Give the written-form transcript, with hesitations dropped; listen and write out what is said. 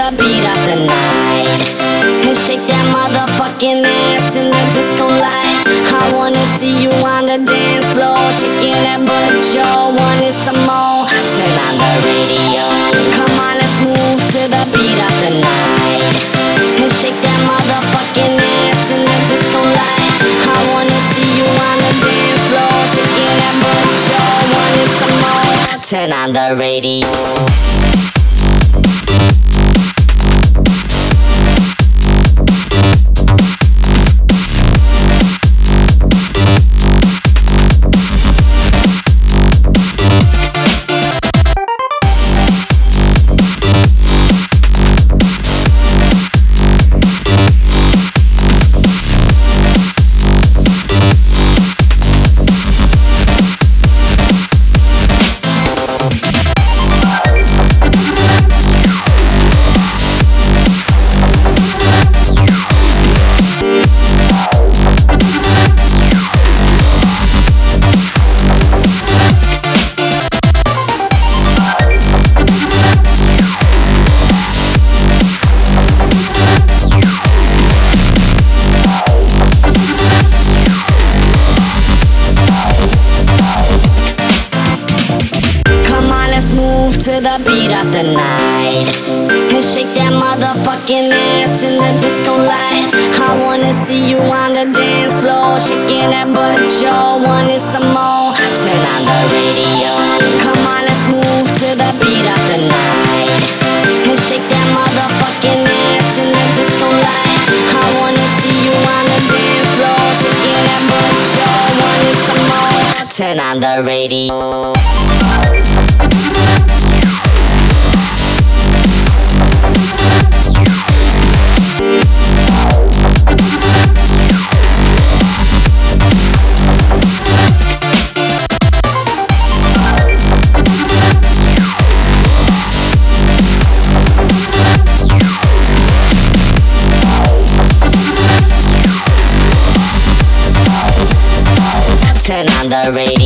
the beat of the night. And shake that motherfucking ass in the disco light. I wanna see you on the dance floor, shaking that butt, yo, wanted some more. Turn on the radio. Come on, let's move to the beat of the night. And shake that motherfucking ass in the disco light. I wanna see you on the dance floor, shaking that butt, yo, wanted some more. Turn on the radio. To the beat of the night. And shake that motherfucking ass in the disco light. I wanna see you on the dance floor, shaking that butt, yo, wanted some more. Turn on the radio. Come on, let's move to the beat of the night. And shake that motherfucking ass in the disco light. I wanna see you on the dance floor, shaking that butt, yo, wanted some more. Turn on the radio. Turn on the radio.